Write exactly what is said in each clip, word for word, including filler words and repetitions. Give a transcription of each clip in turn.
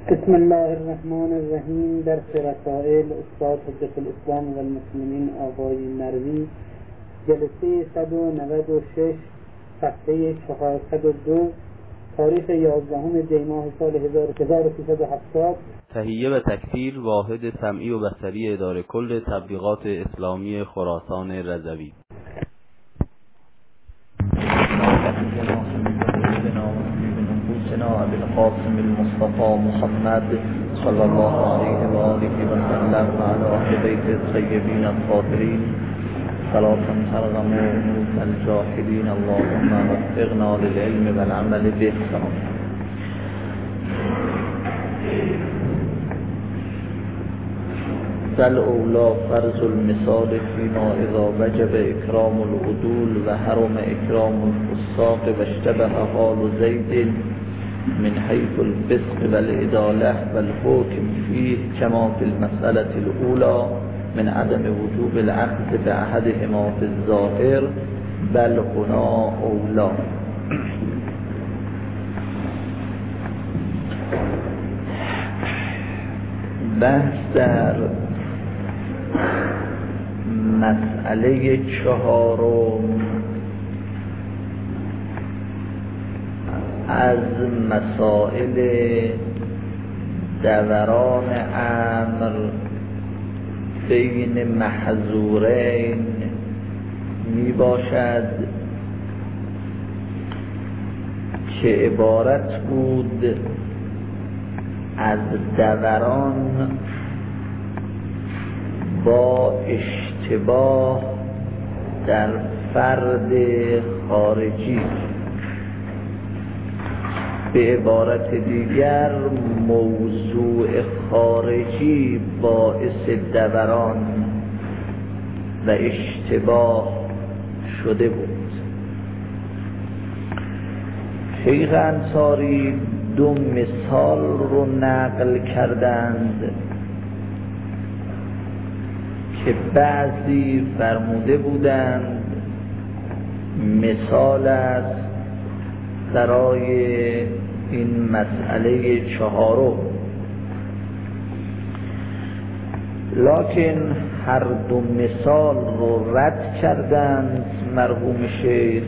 بسم الله الرحمن الرحیم. درس رسائل استاد حجت الاسلام و المسلمین آقای مروی، جلسه صد و نود و شش، صفحه چهارصد و دو، تاریخ یازدهم دی ماه سال هزار و سیصد و هفتاد. تهیه و تکثیر واحد سمعی و بصری اداره کل تبلیغات اسلامی خراسان رضوی. بالقاسم المصطفى محمد صلى الله عليه وآله وسلم وعلى أهل بيت الطيبين الطاهرين صلاة ترغم أنوف الجاحدين اللهم وفقنا للعلم والعمل به. بل اولا فرض المثال فيما اذا وجب اكرام العدول و حرم اكرام الفساق و اشتبه حال زید من حيث الفسق والعدالة والحكم فيه كما في المسألة الأولى من عدم وجوب العقد بأحدهما في الظاهر بل هنا أولى. بحث در مسئله چهارم از مسائل دوران امر بین محظورین می باشد که عبارت بود از دوران با اشتباه در فرد خارجی، به عبارت دیگر موضوع خارجی باعث دوران و اشتباه شده بود. شیخ انصاری دو مثال رو نقل کردند که بعضی فرموده بودند مثال است برای این مسئله چهارم، لکن هر دو مثال رو رد کردند مرحوم شیخ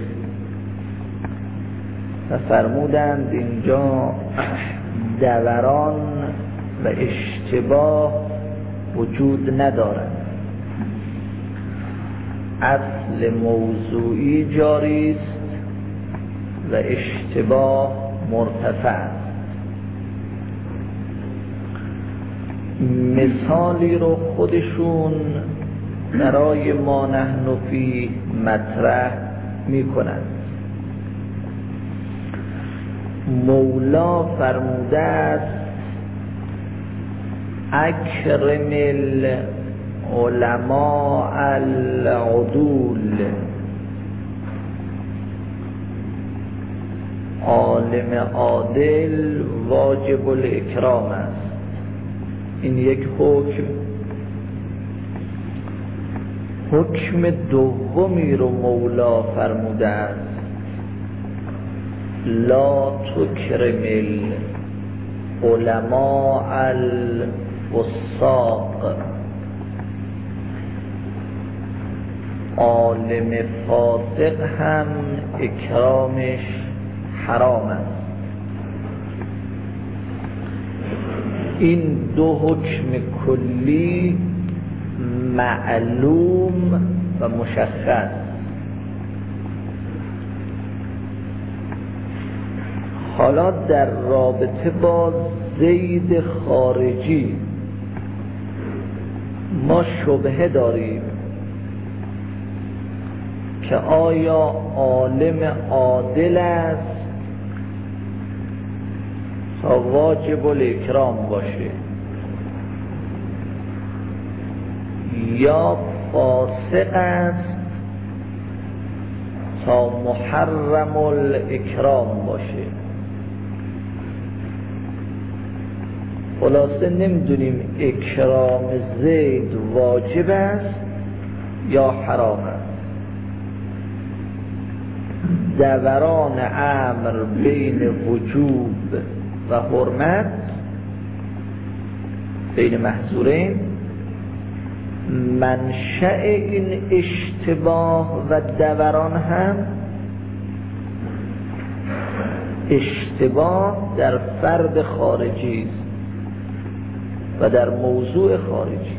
و فرمودند اینجا دوران و اشتباه وجود ندارد، اصل موضوعی جاری است و اشتباه مرتفع است. مثالی رو خودشون برای ما نحن فی مطرح می کنند. مولا فرموده است اکرم العلماء العدول، عالم عادل واجب الاکرام است. این یک حکم. حکم دومی رو مولا فرموده است لا تکرم العلماء الفساق، عالم فاسق هم اکرامش حرام است. این دو حکم کلی معلوم و مشخص. حالا در رابطه با زید خارجی ما شبهه داریم که آیا عالم عادل است تا واجب الاکرام باشه یا فاسق است تا محرم الاکرام باشه. خلاصه نمیدونیم اکرام زید واجب است یا حرام است. دوران امر بین وجوب و حرمت بین محظورین، منشأ این اشتباه و دوران هم اشتباه در فرد خارجی است و در موضوع خارجی.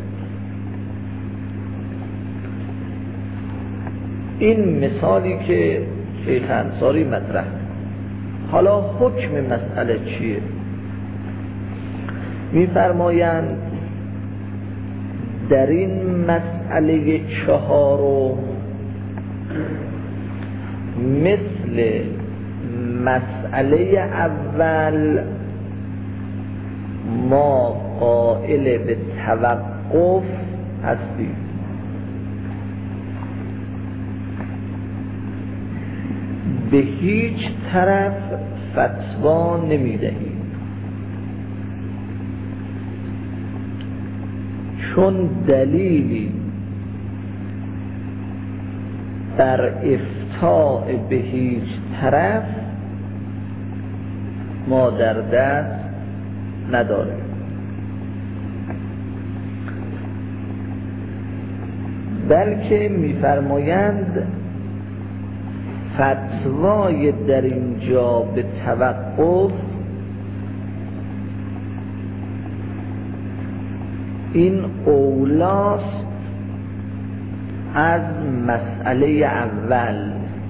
این مثالی که شیخ انصاری مطرح. حالا حکم مسئله چیه؟ می‌فرمایند در این مسئله چهارم مثل مسئله اول ما قائل به توقف هستیم. به هیچ طرف فتوا نمیدهیم، چون دلیلی بر افتاء به هیچ طرف ما در دست نداریم. بلکه می‌فرمایند فتوای در اینجا به توقف این اولاست از مسئله اول،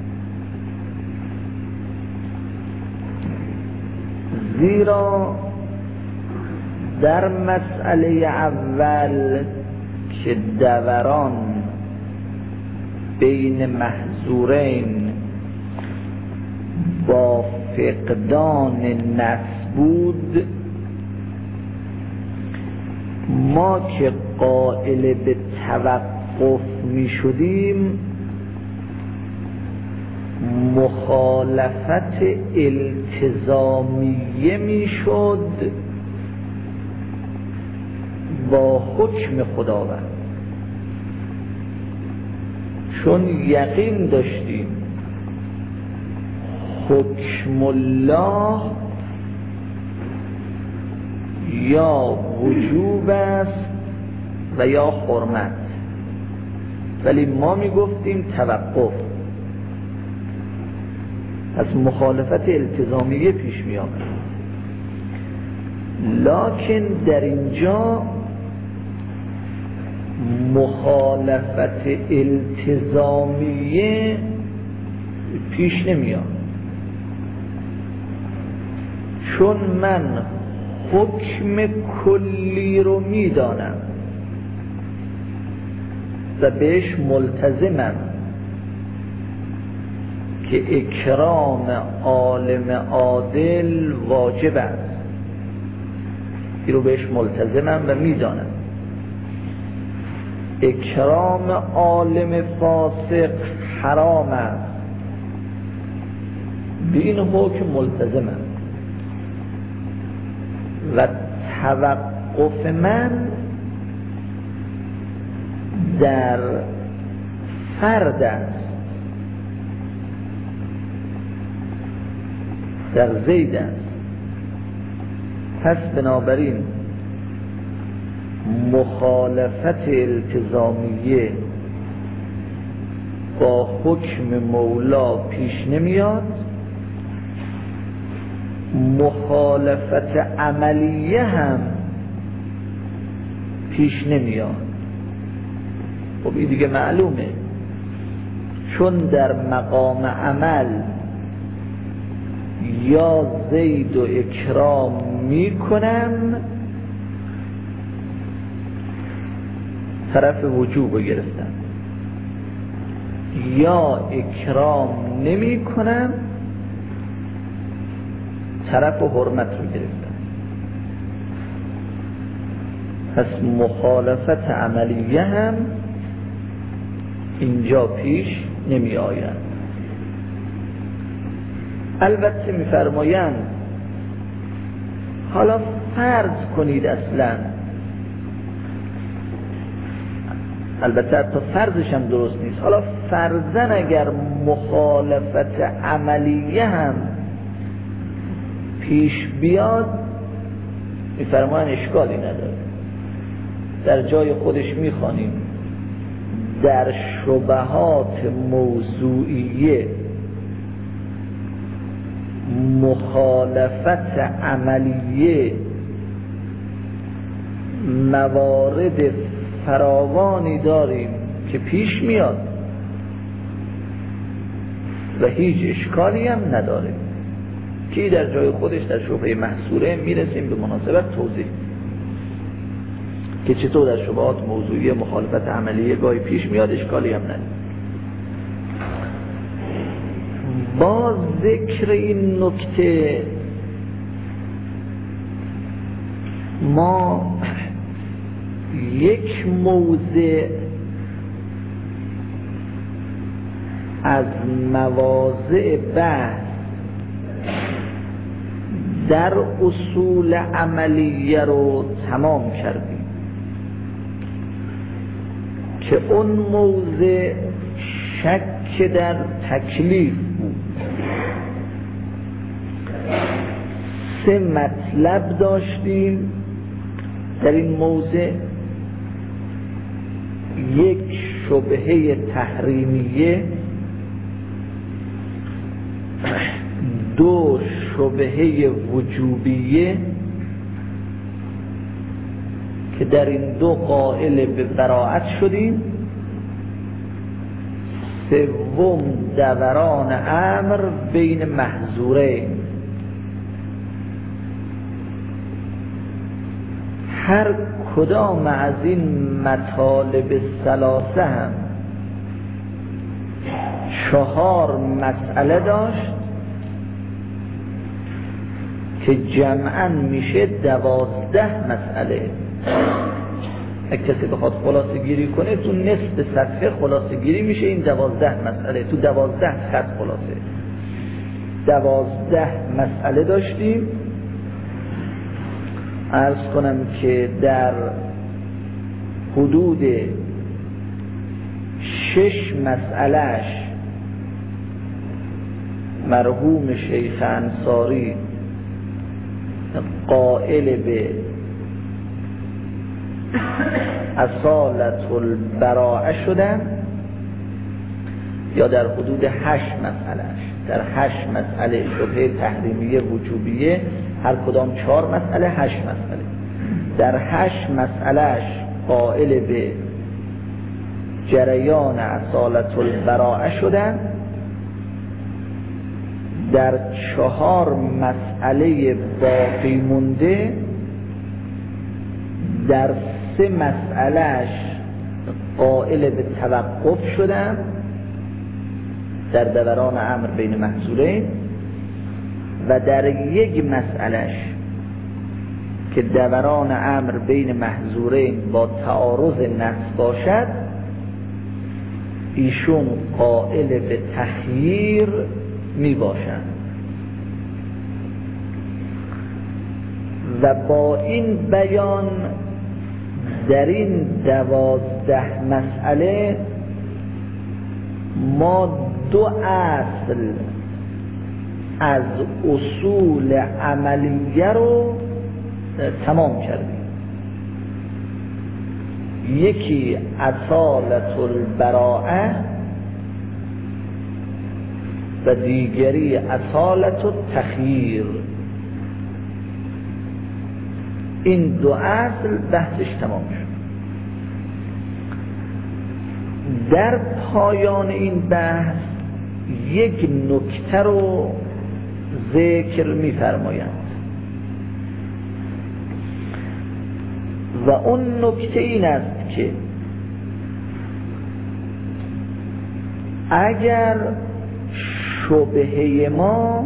زیرا در مسئله اول که دوران بین محظورین با فقدان نفس بود، ما که قائل به توقف می شدیم مخالفت التزامیه می شد با حکم خداوند، چون یقین داشتیم حکم الله یا وجوب است و یا حرمت، ولی ما می گفتیم توقف. از مخالفت التزامیه پیش می آمد. لکن در اینجا مخالفت التزامیه پیش نمیاد، چون من حکم کلی رو میدانم و بهش ملتزمم که اکرام عالم عادل واجب است، این رو بهش ملتزمم و میدانم. اکرام عالم فاسق حرام است، به این حکم ملتزمم و توقف من در فرد است، در زید است. پس بنابراین مخالفت التزامیه با حکم مولا پیش نمیاد، مخالفت عملیه هم پیش نمیاد. خب این دیگه معلومه، چون در مقام عمل یا زید و اکرام میکنم طرف وجوب رو گرفتم، یا اکرام نمی کنم طرف حرمت رو گرفتم. پس مخالفت عملیه هم اینجا پیش نمی آید. البته می فرمایند حالا فرض کنید، اصلا البته حتی فرضش هم درست نیست، حالا فرضاً اگر مخالفت عملیه هم پیش بیاد، میفرمایند اشکالی نداره، در جای خودش میخوانیم در شبهات موضوعیه مخالفت عملیه موارد فراوانی داریم که پیش میاد و هیچ اشکالی هم نداره که در جای خودش در شبهه محصوره میرسیم به مناسبت توضیح که چطور در شبهات موضوعی مخالفت عملیه گاهی پیش میاد اشکالی هم نداره. با ذکر این نکته ما یک موضع از مواضع بحث در اصول عملیه رو تمام کردیم که اون موضع شک در تکلیف بود. سه مطلب داشتیم در این موضع: یک شبهه تحریمیه، دو شبهه وجوبیه که در این دو قائل به براءت شدیم، سوم دوران امر بین محظورین. هر کدام از این مطالب ثلاثه هم چهار مسئله داشت که جمعاً میشه دوازده مسئله. اگه کسی بخواد خلاصه گیری کنه تو نصف صفحه خلاصه گیری میشه این دوازده مسئله، تو دوازده خط خلاصه. دوازده مسئله داشتیم. عرض کنم که در حدود شش مسئلهش مرحوم شیخ انصاری قائل به اصالت البراءه شدن، یا در حدود هشت مسئلهش، در هشت مسئله شبهه تحریمیه وجوبیه، هر کدام چهار مسئله، هشت مسئله. در هشت مسئلهش قائل به جریان اصالت البراءه شدن. در چهار مسئله باقی مونده در سه مسئلهش قائل به توقف شدن در دوران امر بین محظورین، و در یک مسئلهش که دوران امر بین محظورین با تعارض نص باشد ایشون قائل به تخییر می باشند. و با این بیان در این دوازده مسئله ما دو اصل از اصول عملیه رو تمام کردیم. یکی اصالت البراءه و دیگری اصالت التخییر. این دو اصل بحثش تمام شد. در پایان این بحث یک نکته رو ذکر می‌فرمایند و اون نکته این است که اگر شبهه ما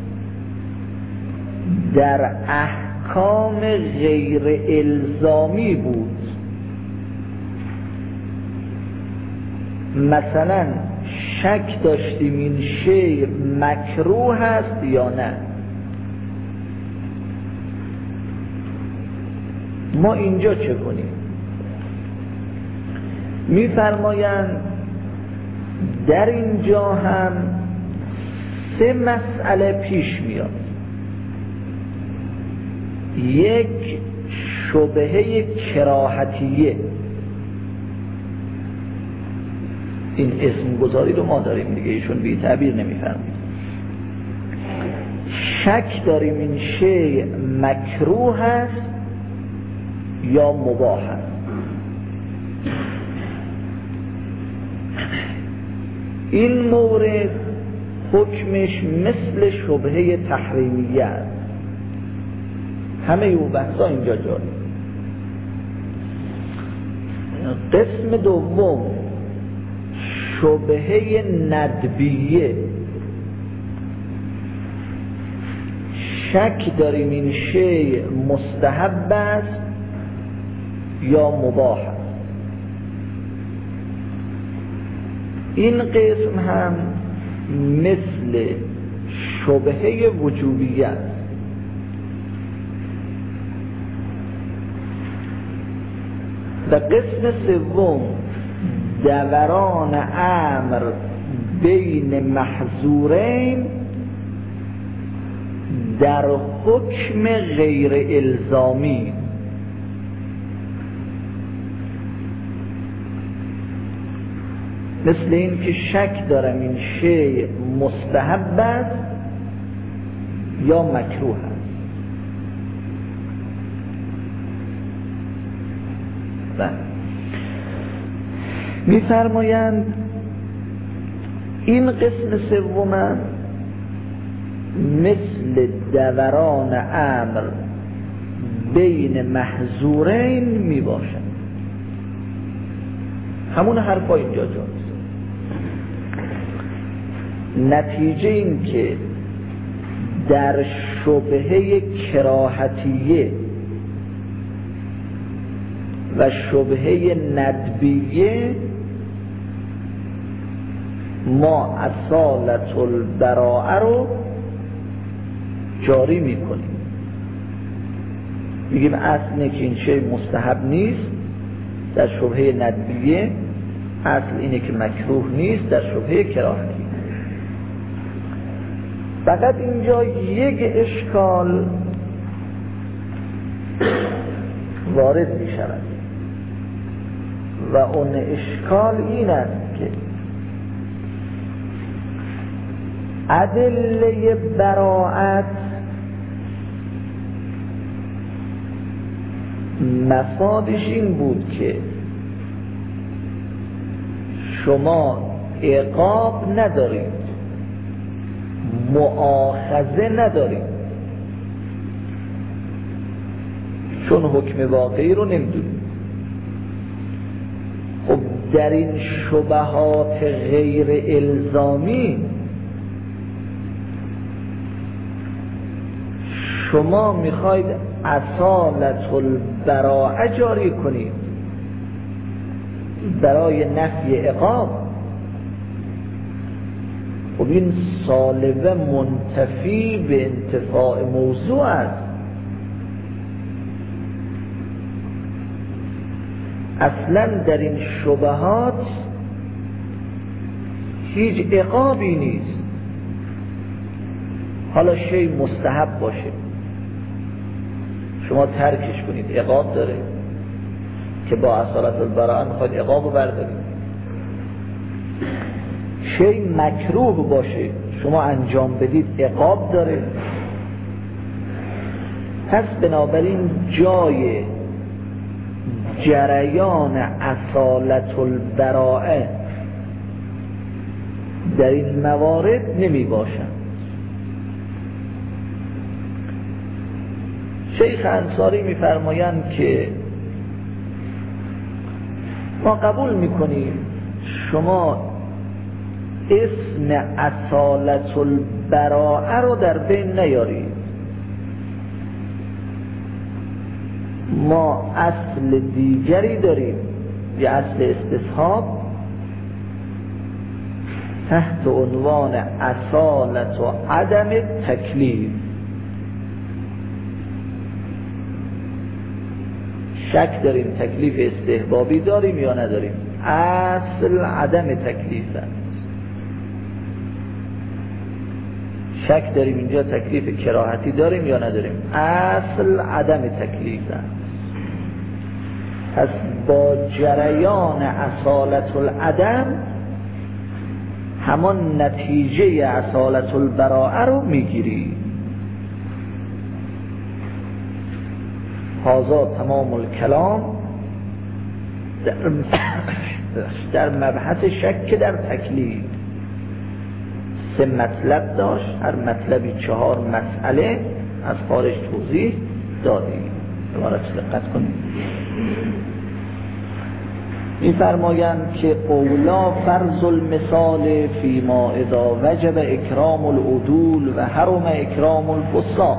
در احکام غیر الزامی بود، مثلا شک داشتیم این شی مکروه است یا نه، ما اینجا چه کنیم؟ می‌فرمایند در اینجا هم سه مسئله پیش میاد. یک شبهه کراهتیه. این اسم گذاری رو ما داریم دیگه، ایشون بی تعبیر نمیفرمید. شک داریم این شی مکروه است یا مباح است. این مورد حکمش مثل شبهه تحریمیه است. همه او بحثا اینجا جاری. قسم دوم شبهه ندبیه. شک داریم این شی مستحب است یا مباح است. این قسم هم مثل شبهه وجوبیه است. و قسم سوم دوران امر بین محظورین در حکم غیر الزامی. مثل این که شک دارم این شی مستحب است یا مکروه است. می‌فرمایند این قسم سوم مثل دوران امر بین محظورین می باشد. همون حرفا اینجا جاست. نتیجه این که در شبهه کراهتیه و شبهه ندبیه ما اصالت البراءه رو جاری میکنیم. میگیم اصل اینه که این شی مستحب نیست در شبهه ندبیه، اصل اینه که مکروه نیست در شبهه کراهتی. فقط اینجا یک اشکال وارد می شود و اون اشکال این است که ادله براءت مفادش این بود که شما عقاب ندارید، مؤاخذه ندارید، چون حکم واقعی رو نمیدونید. خب در این شبهات غیر الزامی شما میخواید اصالت البراءه جاری کنید برای نفی عقاب. خب این سالبه منتفی به انتفاع موضوع است. اصلا در این شبهات هیچ عقابی نیست. حالا شی مستحب باشه شما ترکش کنید، عقاب داره که با اصالت البراءه میخواید عقاب رو بردارید. شی مکروه باشه شما انجام بدید، عقاب داره. پس بنابراین جای جریان اصالت البراءه در این موارد نمی باشند. شیخ انصاری می‌فرمایند که ما قبول می‌کنیم شما اسم اصالت البراءه رو در بین نیارید. ما اصل دیگری داریم، یه اصل استصحاب تحت عنوان اصالت و عدم تکلیف. شک داریم تکلیف استحبابی داریم یا نداریم، اصل عدم تکلیف است. شک داریم اینجا تکلیف کراهتی داریم یا نداریم، اصل عدم تکلیف است. پس با جریان اصالت العدم همان نتیجه اصالت البراءه رو میگیری. هذا تمام الکلام در, در مبحث شک در تکلیف. سه مطلب داشت، هر مطلبی چهار مسئله از خارج توضیح دادیم. عبارت دقت کنید. می‌فرمایند که اولا فرض المثال فيما اذا وجب اکرام العدول و حرم اکرام الفساق.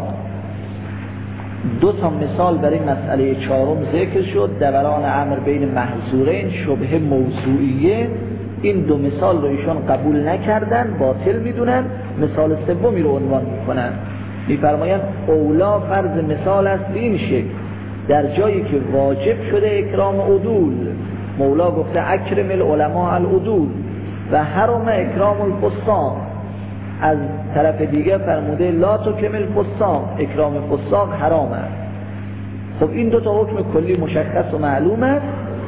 دو تا مثال برای مسئله چهارم ذکر شد، دوران امر بین محظورین، شبهه موضوعیه. این دو مثال رو ایشون قبول نکردن، باطل میدونن، مثال سومی رو عنوان میکنن. میفرمایند اولا فرض مثال است به این شکل، در جایی که واجب شده اکرام عدول، مولا گفته اکرم العلماء العدول و حرم اکرام الفساق، از طرف دیگه فرموده لا تکرم الفساق، اکرام فساق حرام است. خب این دو تا حکم کلی مشخص و معلوم است.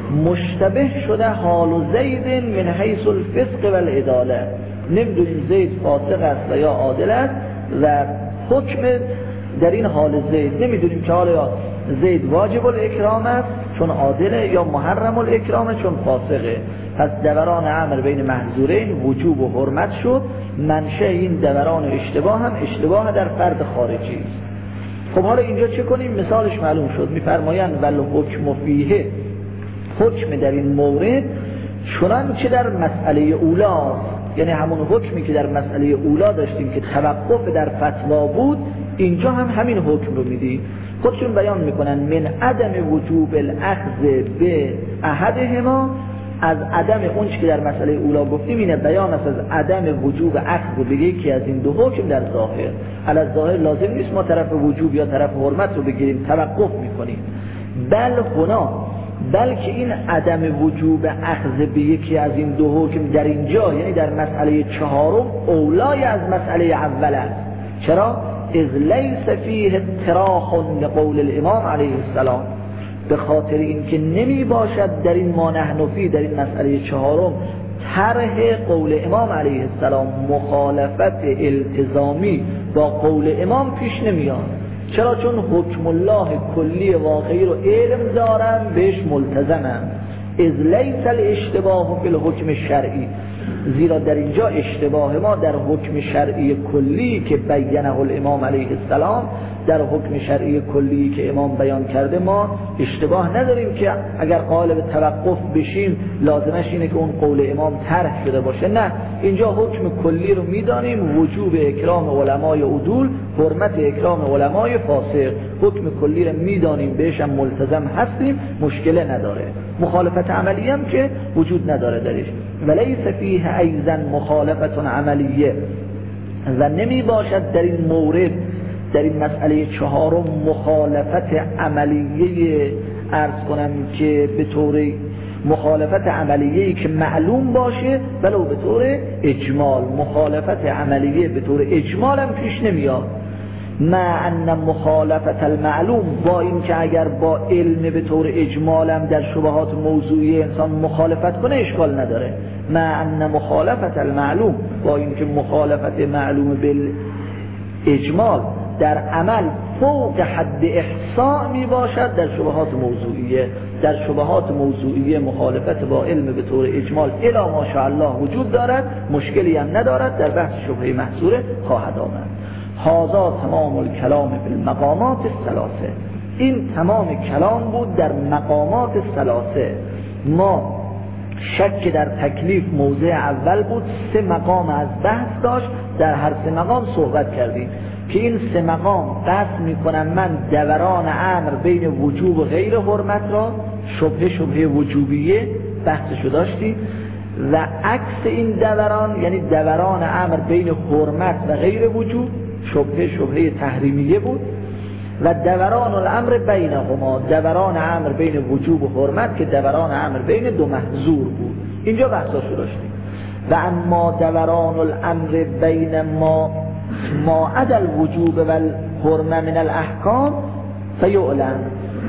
مشتبه شده حال زید من حیث الفسق و العداله، نمیدونیم زید فاسق است و یا عادل است و حکم در این حال زید نمیدونیم که حالا زید واجب الاکرام است چون عادله یا محرم الاکرام چون فاسقه. پس دوران امر بین محظورین وجوب و حرمت شد. منشأ این دوران اشتباه هم اشتباه در فرد خارجی است. خب حالا اینجا چه کنیم؟ مثالش معلوم شد. میفرمایند ول حکم فیه، حکم در این مورد چنانچه در مسئله اولا، یعنی همون حکمی که در مسئله اولا داشتیم که توقف در فتوا بود، اینجا هم همین حکم رو میدیم. خودشون بیان میکنن من عدم وجوب الاخذ به احدهما، از عدم اون چی که در مسئله اولا گفتیم اینه بیان است از عدم وجوب اخذ به یکی از این دو حکم در ظاهر. علی ظاهر لازم نیست ما طرف وجوب یا طرف حرمت رو بگیریم، توقف میکنیم. بل هنا، بلکه این عدم وجوب اخذ به یکی از این دو حکم در اینجا، یعنی در مسئله چهارم، اولای از مسئله اول است. چرا؟ اذ لیس فیه اطراح لقول الامام علیه السلام، به خاطر اینکه نمی باشد در این ما نحن فی، در این مسئله چهارم، طرح قول امام علیه السلام، مخالفت التزامی با قول امام پیش نمیاد. چرا؟ چون حکم الله کلی واقعی رو علم دارن، بهش ملتزمن. اذ لیس الاشتباه فی الحکم الشرعی، زیرا در اینجا اشتباه ما در حکم شرعی کلی که بیانه الامام علیه السلام، در حکم شرعی کلی که امام بیان کرده ما اشتباه نداریم که اگر قائل به توقف بشیم لازمش اینه که اون قول امام طرح شده باشه. نه، اینجا حکم کلی رو میدانیم، وجوب اکرام علمای عدول، حرمت اکرام علمای فاسق، حکم کلی رو میدانیم، بهش هم ملتزم هستیم، مشکل نداره. مخالفت عملی هم که وجود نداره درش. ولیس فیه ایضا مخالفت عملیه، و نمی باشد در این مورد، در این مسئله چهارم، مخالفت عملیه، عرض کنم که به طور مخالفت عملیه‌ای که معلوم باشه ولو به طور اجمال. مخالفت عملیه به طور اجمال هم پیش نمیاد. مع ان مخالفت المعلوم، با این که اگر با علم به طور اجمال هم در شبهات موضوعی انسان مخالفت کنه اشکال نداره. مع ان مخالفت المعلوم، با این که مخالفت معلوم بالاجمال در عمل فوق حد احصاء می باشد، در شبهات موضوعیه، در شبهات موضوعیه مخالفت با علم به طور اجمال الی ماشاءالله وجود دارد، مشکلی هم ندارد، در بحث شبهه محصوره خواهد آمد. هذا تمام الکلام فی المقامات الثلاثه، این تمام کلام بود در مقامات الثلاثه. ما شک در تکلیف موضع اول بود، سه مقام از بحث داشت، در هر سه مقام صحبت کردیم که این سه مقام قصد میکنم من دوران امر بین وجوب و غیر حرمت را، شبهه شبهه وجوبیه بحثشو داشتیم، و عکس این دوران یعنی دوران امر بین حرمت و غیر وجوب، شبهه شبهه تحریمیه بود، و دوران الامر بینهما، دوران امر بین وجوب و حرمت که دوران امر بین دو محظور بود. اینجا بحثاشو داشتیم. و اما دوران الامر بین ما ما عدا الوجوب و الحرمه من الاحکام فیعلم،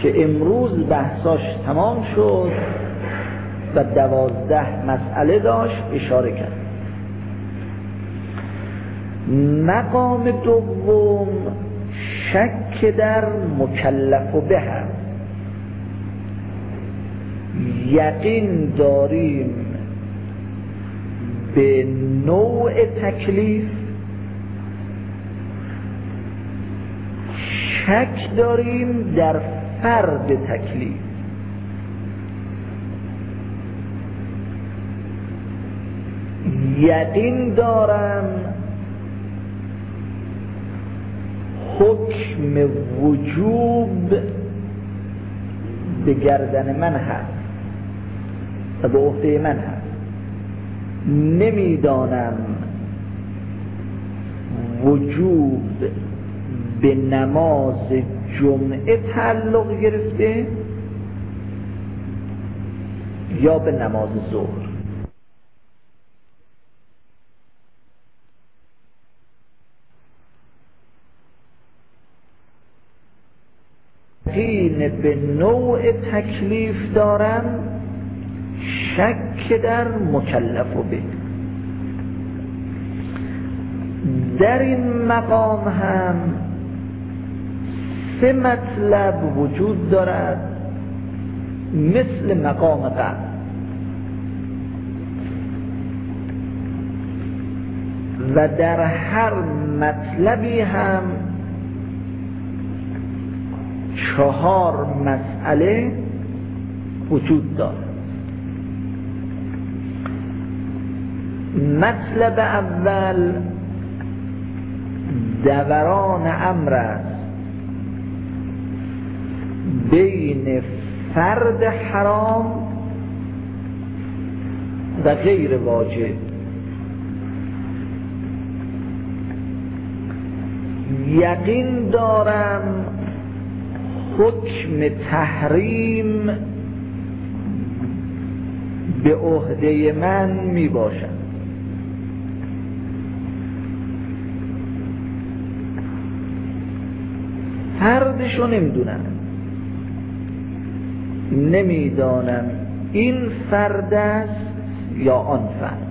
که امروز بحثاش تمام شد و دوازده مسئله داشت اشاره کرد. مقام دوم شک در مکلف به هست. یقین داریم به نوع تکلیف، شک داریم در فرد تکلیف. یقین دارم حکم وجوب به گردن من هست و به عهده من هست. نمیدانم وجوب به نماز جمعه تعلق گرفته یا به نماز ظهر. یقین به نوع تکلیف دارم، شک در مکلف به. در این مقام هم سه مطلب وجود دارد مثل مقام قبل. و در هر مطلبی هم چهار مسئله وجود دارد. مطلب اول دوران امر است بین فرد حرام و غیر واجب. یقین دارم حکم تحریم به عهده من می باشد. فردشو نمیدونم، نمیدانم این فرد است یا آن فرد.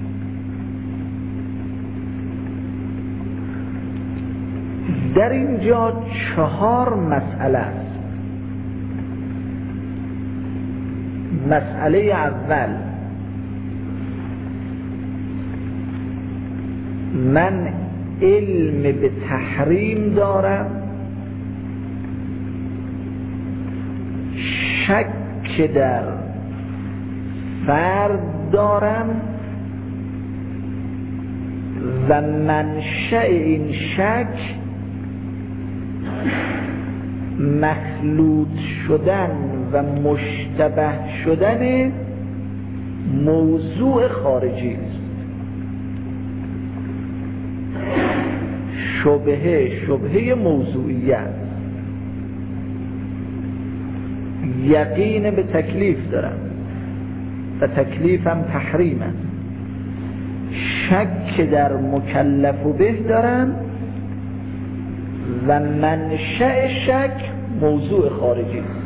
در اینجا چهار مسئله است. مسئله اول، من علم به تحریم دارم، شک در فرد دارم و منشأ این شک مخلوط شدن و مشتبه شدن موضوع خارجی است. شبهه شبهه موضوعیت. یقین به تکلیف دارم و تکلیفم تحریم است. شک در مکلف به دارم و منشأ شک موضوع خارجی است.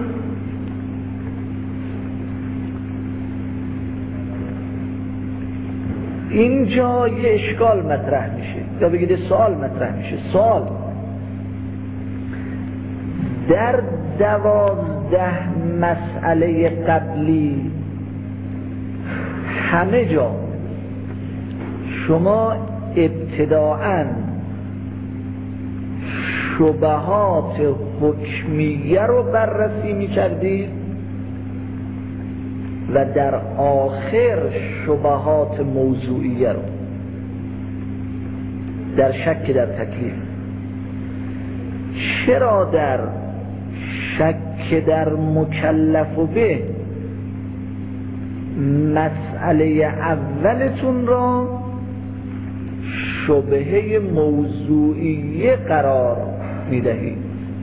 اینجا یه اشکال مطرح میشه یا بگید سوال مطرح میشه. سوال در دوازده مسئله قبلی همه جا شما ابتداءً شبهات حکمیه رو بررسی می کردید و در آخر شبهات موضوعیه رو در شک در تکلیف. چرا در شک در مکلف به مسئله اولتون را شبهه موضوعیه قرار میدهید؟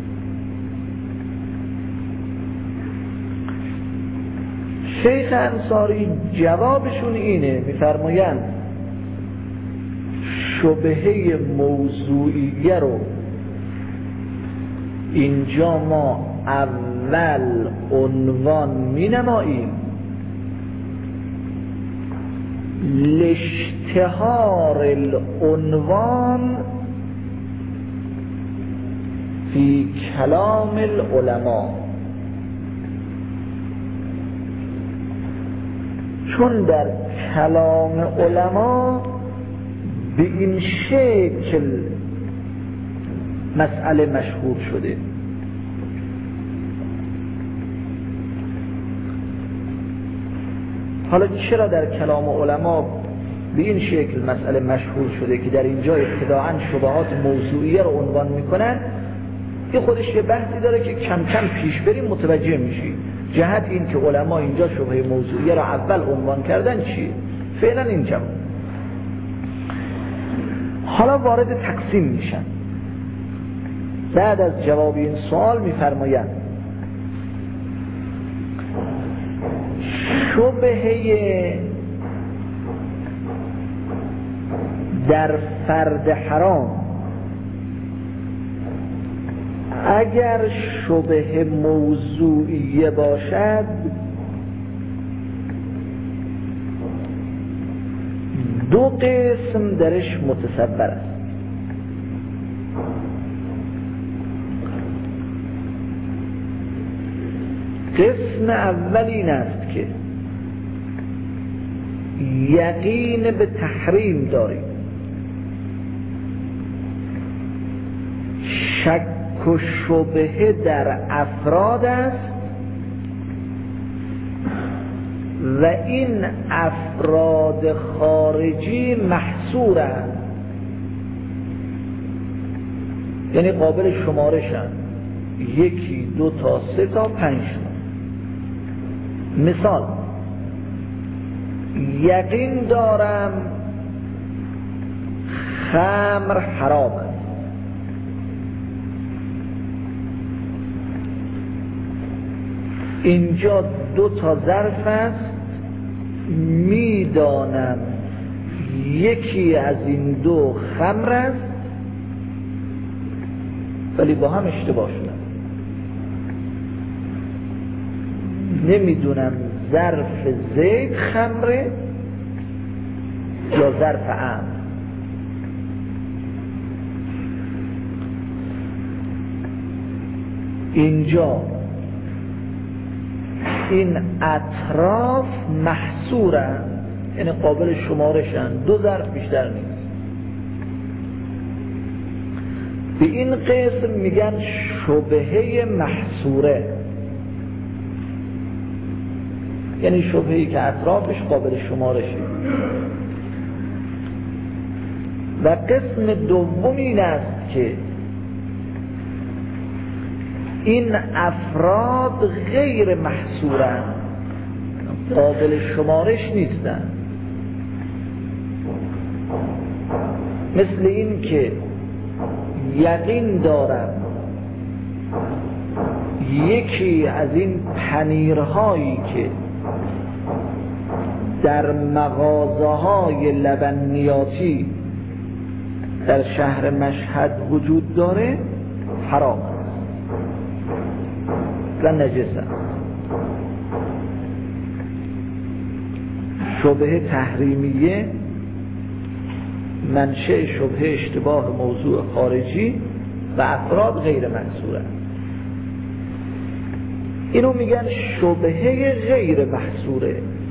شیخ انصاری جوابشون اینه، میفرمایند شبهه موضوعیه رو اینجا ما اول عنوان می نماییم لاشتهار العنوان فی کلام العلماء، چون در کلام علما به این شکل مسئله مشهور شده. حالا چرا در کلام علما به این شکل مسئله مشهور شده که در اینجا ابتداعاً شبهات موضوعیه رو عنوان میکنن؟ این خودش یه بحثی داره که کم کم پیش بریم متوجه میشی. جهت این که علما اینجا شبهه موضوعیه رو اول عنوان کردن چیه؟ فعلا اینجا حالا وارد تقسیم میشن. بعد از جواب این سوال میفرمایند شبهه در فرد حرام اگر شبهه موضوعیه باشد دو قسم درش متصور است. قسم اول این است که یقین به تحریم داریم، شک و شبهه در افراد است و این افراد خارجی محصورند، یعنی قابل شمارشند، یکی دو تا سه تا پنج تا. مثال یقین دارم خمر حرام است، اینجا دو تا ظرف است، میدانم یکی از این دو خمر است ولی با هم اشتباه شدن. نمیدونم ظرف زید خمره یا ظرف عام. اینجا این اطراف محصورن، یعنی قابل شمارشن، دو ظرف بیشتر نیست. به این قسم میگن شبهه محصوره، یعنی شبهه‌ای که اطرافش قابل شمارشه. و قسم دوم این است که این افراد غیر محصورن، قابل شمارش نیستن. مثل این که یقین دارم یکی از این پنیرهایی که در مغازه‌های لبنیاتی در شهر مشهد وجود داره حرام است و نجس است. شبهه تحریمیه منشأ شبهه اشتباه موضوع خارجی و افراد غیر محصوره. اینو میگن شبهه غیر محصوره.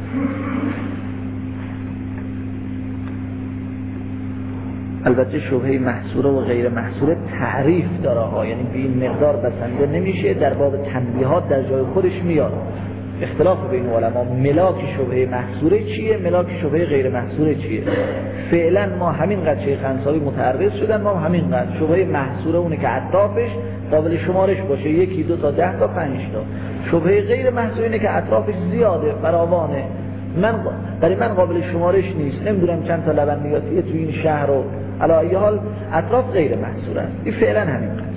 البته شبهه محصوره و غیر محصوره تعریف داره ها، یعنی به این مقدار بسنده نمیشه، در باب تنبیهات در جای خودش میاد. اختلاف بین علما ملاک شبهه محصوره چیه، ملاک شبهه غیر محصوره چیه. فعلا ما همین قد شیخ انصاری متعرض شدن، ما همین قد شبهه محصوره اونه که اطرافش قابل شمارش باشه، یکی دو تا ده تا پنج تا. شبهه غیر محصوره اینه که اطرافش زیاده، فراوانه، من برای من قابل شمارش نیست، نمیدونم چند تا لبنیاتیه تو این شهر و علی ای حال اطراف غیر محصور است. این فعلا همین قضیه.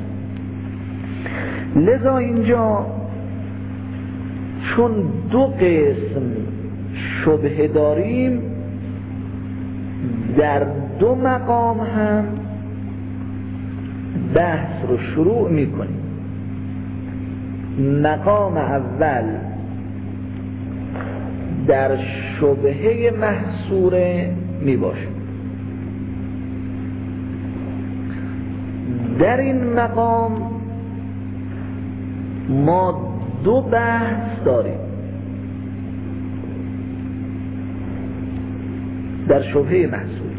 لذا اینجا چون دو قسم شبهه داریم، در دو مقام هم بحث رو شروع میکنیم. مقام اول در شبهه محصوره می باشه. در این مقام ما دو بحث داریم. در شبهه محصول،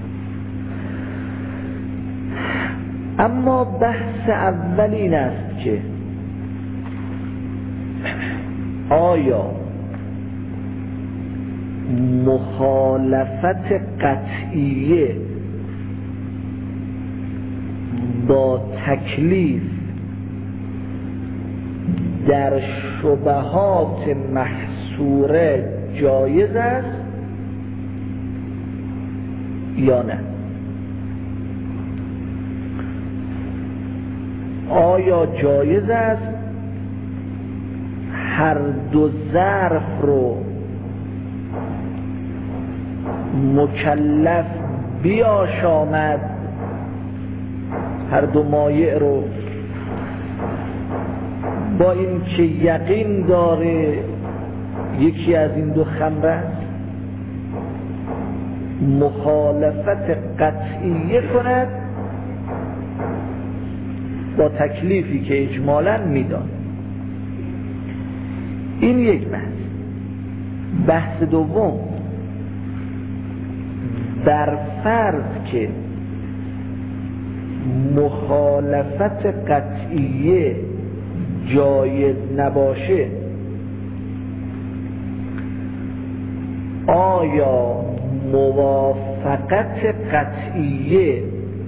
اما بحث اول این است که آیا مخالفت قطعیه با تکلیف در شبهات محصوره جایز است یا نه؟ آیا جایز است هر دو ظرف رو مکلف بیاشامد، هر دو مایع رو، با این که یقین داره یکی از این دو خمر است، مخالفت قطعیه کند با تکلیفی که اجمالاً میدان؟ این یک بحث. بحث دوم، در فرض که مخالفت قطعیه جایز نباشه، آیا موافقت قطعیه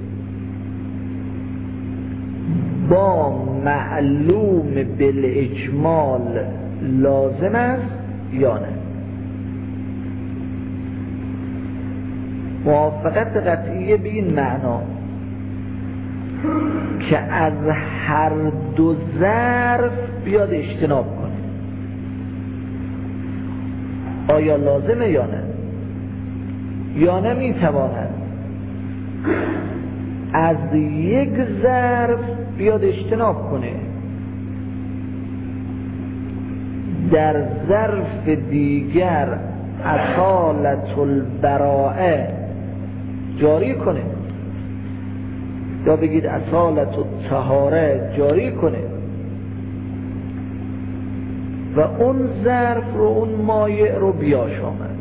با معلوم بالاجمال لازم است یا نه؟ موافقت قطعیه به این معنا که از هر دو ظرف بیاد اجتناب کنه، آیا لازمه یا نه؟ یا نه میتواند از یک ظرف بیاد اجتناب کنه، در ظرف دیگر اصالت البراءه جاری کنه، یا بگید اصالت الطهاره جاری کنه و اون ظرف رو، اون مایع رو بیاشامد؟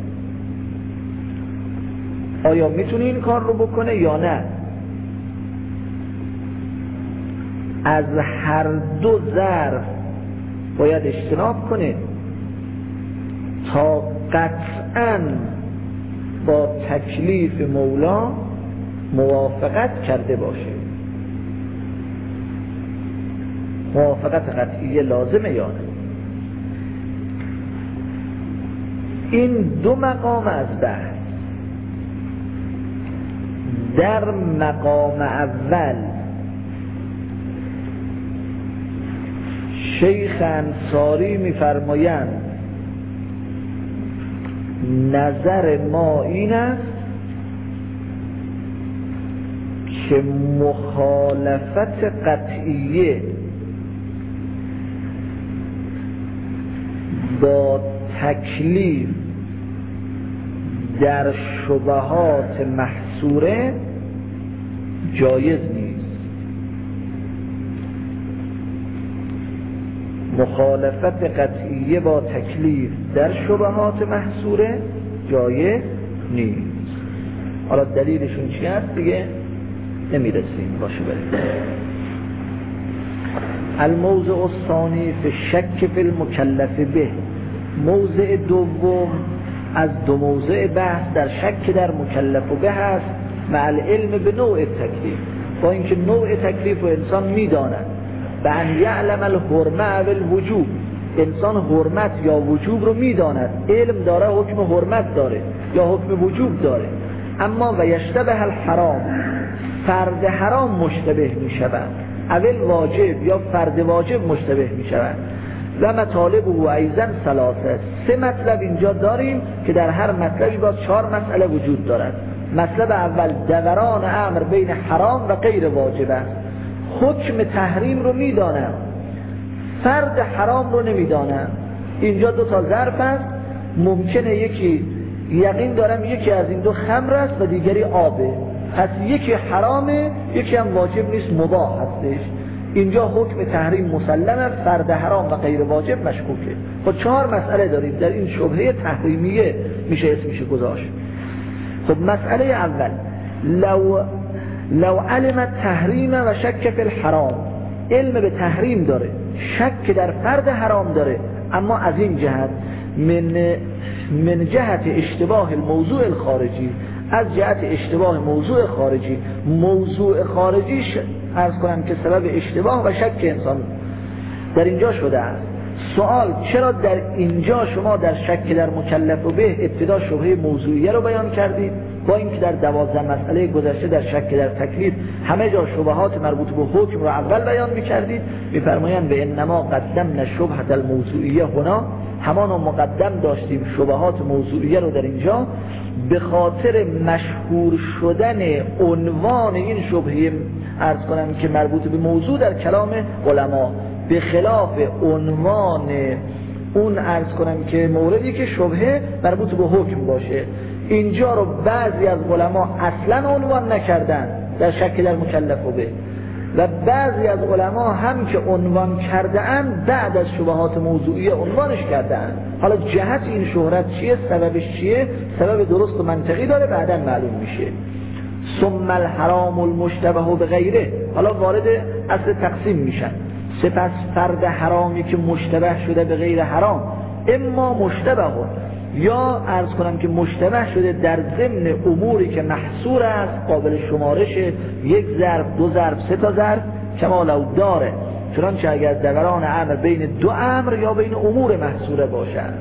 آیا میتونه این کار رو بکنه یا نه؟ از هر دو ظرف باید اجتناب کنه تا قطعاً با تکلیف مولا موافقت کرده باشه. موافقت قطعیه لازمه یا نه؟ این دو مقام از بحث. در مقام اول شیخ انصاری می‌فرمایند نظر ما این است که مخالفت قطعیه با تکلیف در شبهات محصوره جایز نیست. مخالفت قطعیه با تکلیف در شبهات محصوره جایز نیست. حالا دلیلشون چی هست دیگه نمیرسیم، باشه بریم. الموضع الثانی فی الشک فی المکلف به. موضع دوم از دو موضع بحث در شک در مکلف به هست، مع العلم به نوع تکلیف، با اینکه نوع تکلیف رو انسان میداند. به ان یعلم الحرمه و الوجوب، انسان حرمت یا وجوب رو میداند، علم داره، حکم حرمت داره یا حکم وجوب داره، اما و یشتبه الحرام، فرد حرام مشتبه می شود، اول واجب یا فرد واجب مشتبه می شود. و مطالب او ایضا ثلاثه، سه مطلب اینجا داریم که در هر مطلبی باز چهار مسئله وجود دارد. مطلب اول دوران امر بین حرام و غیر واجب است، حکم تحریم رو میدانم، فرد حرام رو نمیدانن. اینجا دو تا ظرف است، ممکنه یکی یقین دارم یکی از این دو خمر است و دیگری آبه، پس یکی حرامه یکی هم واجب نیست مباح هستش. اینجا حکم تحریم مسلمه، فرد حرام و غیر واجب مشکوکه. خب چهار مسئله داریم در این شبهه تحریمیه میشه اسمش گذاشت. خب مسئله اول، لو لو علم تحریم و شک فی الحرام، علم به تحریم داره، شک در فرد حرام داره، اما از این جهت من من جهت اشتباه الموضوع الخارجی، از جهت اشتباه موضوع خارجی، موضوع خارجیش عرض کنم که سبب اشتباه و شک انسان در اینجا شده است. سوال چرا در اینجا شما در شک در مکلف و به ابتدا شبهه موضوعیه رو بیان کردید، با اینکه در دوازده مسئله گذشته در شک در تکلیف همه جا شبهات مربوط به حکم رو اول بیان می‌کردید؟ می‌فرمایند به انما قدمنا شبهه الموضوعیه هنا، همان رو مقدم داشتیم شبهات موضوعیه رو در اینجا به خاطر مشهور شدن عنوان این شبهه عرض کنم که مربوط به موضوع در کلام علما، به خلاف عنوان اون عرض کنم که موردی که شبهه مربوط به حکم باشه. اینجا رو بعضی از علما اصلا عنوان نکردن در شک در مکلف به، و بعضی از علما هم که عنوان کرده‌اند بعد از شبهات موضوعیه عنوانش کرده‌اند. حالا جهت این شهرت چیه، سببش چیه، سبب درست و منطقی داره، بعداً معلوم میشه. ثم الحرام المشتبه بغیره، حالا وارد اصل تقسیم میشن. سپس فرد حرامی که مشتبه شده به غیر حرام، اما مشتبه یا عرض کنم که مشتبه شده در ضمن اموری که محصور است، قابل شمارشه، یک ضرب، دو ضرب، سه تا ضرب، کما لو داره، چنانچه اگر دوران امر بین دو امر یا بین امور محصوره باشد.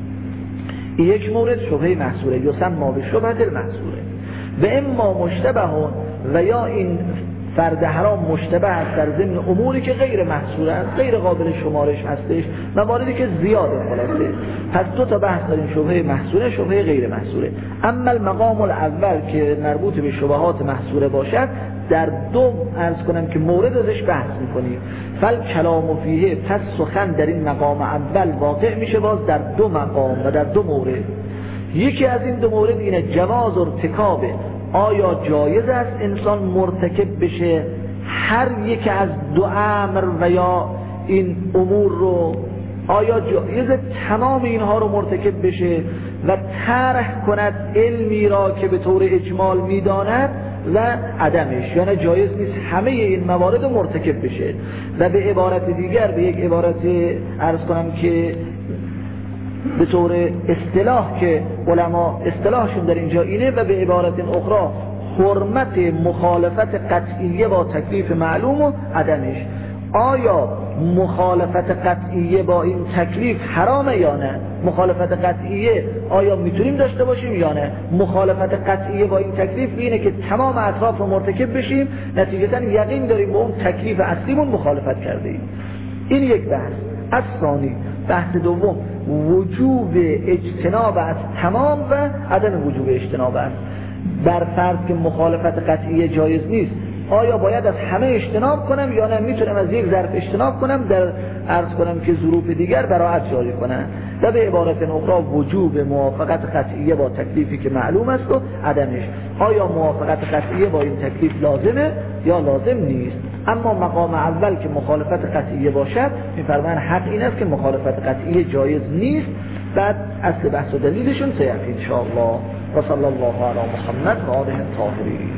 این یک مورد شبهه محصوره، یسمى به شبهه المحصوره. و اما مشتبه و یا این فرد حرام مشتبه است در ضمن اموری که غیر محصور است، غیر قابل شمارش هستش، مواردی که زیاده خلاصه. پس دو تا بحث داریم، شبهه محصوره، شبهه غیر محصوره. اما المقام الاول که مربوط به شبهات محصوره باشد، در دو عرض کنم که مورد ازش بحث میکنیم. فل کلام فیه، پس سخن در این مقام اول واقع میشه باز در دو مقام و در دو مورد. یکی از این دو مورد اینه جواز ارتکابه، آیا جایز است انسان مرتکب بشه هر یک از دو امر و یا این امور رو، آیا جایز تمام اینها رو مرتکب بشه و طرح کند علمی را که به طور اجمال میداند و عدمش، یعنی جایز نیست همه این موارد رو مرتکب بشه. و به عبارت دیگر، به یک عبارت عرض کنم که به طور اصطلاح که علما اصطلاحشون در اینجا اینه، و به عبارت اخرى حرمت مخالفت قطعیه با تکلیف معلوم و عدمش. آیا مخالفت قطعیه با این تکلیف حرامه یا نه؟ مخالفت قطعیه آیا میتونیم داشته باشیم یا نه؟ مخالفت قطعیه با این تکلیف اینه که تمام اطراف رو مرتکب بشیم، نتیجتا یقین داریم با اون تکلیف اصلیمون مخالفت کرده ایم. این یک بحث. از ثانی، بحث دوم، وجوب اجتناب از تمام و عدم وجوب اجتناب است. بر فرض که مخالفت قطعی جایز نیست، آیا باید از همه اجتناب کنم یا نه میتونم از یک ظرف اجتناب کنم، در عرض کنم که ظروف دیگر براعت جاری کنم. و به عبارت اخرى وجوب موافقت قطعیه با تکلیفی که معلوم است و عدمش، آیا موافقت قطعیه با این تکلیف لازمه یا لازم نیست. اما مقام اول که مخالفت قطعیه باشد، میفرمایند حق این است که مخالفت قطعیه جایز نیست. بعد اصل بحث و دلیلشون سیأتی ان شاء الله. و صلی الله علی محمد و آله الطاهرین.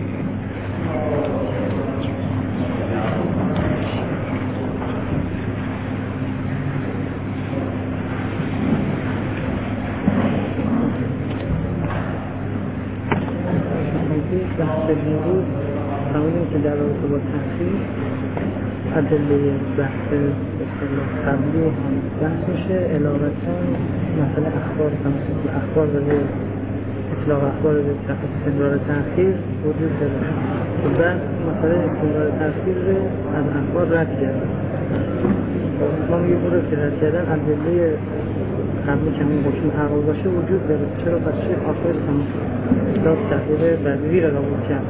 بحث امروز همونی که در رابطه با تحقیق ادله بحث قبلی بحث میشه. علاوتا مثلا اخبار تمثیل اخبار برای اطلاق اخبار به استمرار تأخیر وجود داره و بعد مثلا استمرار تأخیر از اخبار رد کردن. ما میگه برای که رد کردن ادله قبلی که همین باشون عقل باشه وجود داره. چرا پس چه آخر تمثیل داد تحقیق بدوی را بود کرد؟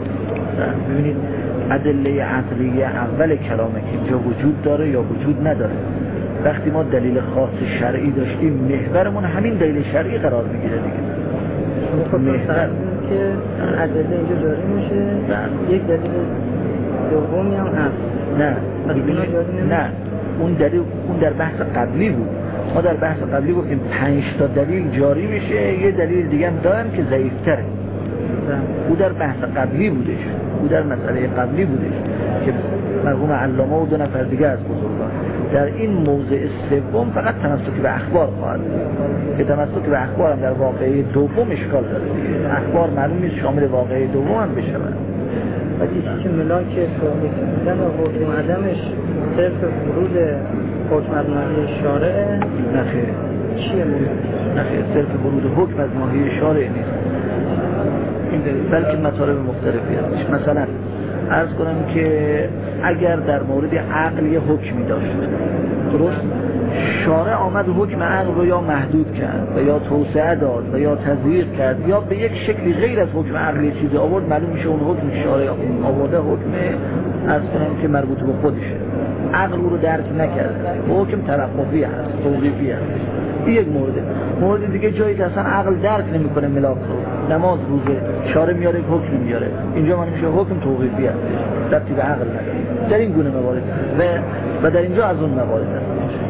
ببینید ادله عقلیه اول کلامه که اینجا وجود داره یا وجود نداره. وقتی ما دلیل خاص شرعی داشتیم محورمون همین دلیل شرعی قرار میگیره دیگه. محور که ادله اینجا جاری میشه یک دلیل دومی هم هست. نه نه اون دلیل اون در بحث قبلی بود. ما در بحث قبلی گفتیم پنج تا دلیل جاری میشه، یه دلیل دیگه هم دارن که ضعیف‌تره. او در بحث قبلی بودش، او در مسئله قبلی بودش که مرحوم علامه و دو نفر دیگه از بزرگان. در این موضع سوم فقط تمسک به اخبار خواهد بود که تمسک به اخبار هم در واقعه دوم اشکال داره دیگه. اخبار معلوم نیست شامل واقعه دوم هم بشود. و چیزی که ملاک توقیف بودن و حکم عدمش صرف ورود حکم از ماهی شارعه؟ نخیر. چیه ملاک؟ نخیر، صرف ورود حکم از ماهی شارعه نیست، بلکه مطالب مختلفی هستش. مثلا عرض کنم که اگر در مورد عقل یه حکمی داشت، درست؟ شارع آمد حکم عقل رو یا محدود کرد و یا توسعه داد و یا تضییق کرد یا به یک شکلی غیر از حکم عقلی چیزی آورد، معلوم میشه اون حکم شارع آورده حکم عرض کنم که مربوط به خودشه، عقل رو درک نکرده، حکم توقفی هست، توقیفی هست. این یک مورد. مورد دیگه جایی که اصلا عقل درک نمیکنه ملاک رو، نماز روزه، شارع میاره حکم میاره، اینجا من میشه حکم توقیفی هست، ربطی به عقل نداره. در این گونه موارد و و در اینجا از اون موارد هست.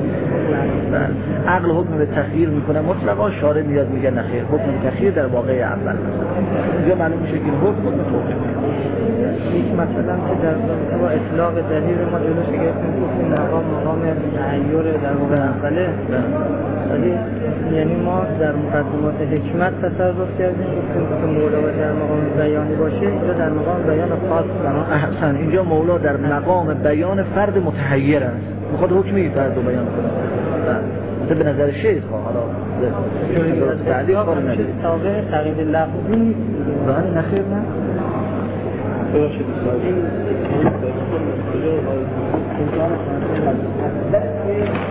عقل حکم به تخییر میکنه مطلقا، شارع میاد میگه نخیر، حکم تخییر در واقع اول مثلا. اینجا معلوم میشه که حکم حکم توقیفی. یک مثلا که در با اطلاق دلیل ما جلوش گرفتیم گفتیم مقام مقام تعییر در واقع اوله، ولی یعنی ما در مقدمات حکمت تصرف کردیم گفتیم که مولا در مقام بیانی باشه، اینجا در مقام بیان خاص بنا. احسن، اینجا مولا در مقام بیان فرد متحیر است، میخواد حکمی فرد رو بیان کنه. مثلا به نظر شیخ حالا چون تعلیق کار نداره، تابع تغییر لفظی نیست. بله نخیر نه. ببخشید سوال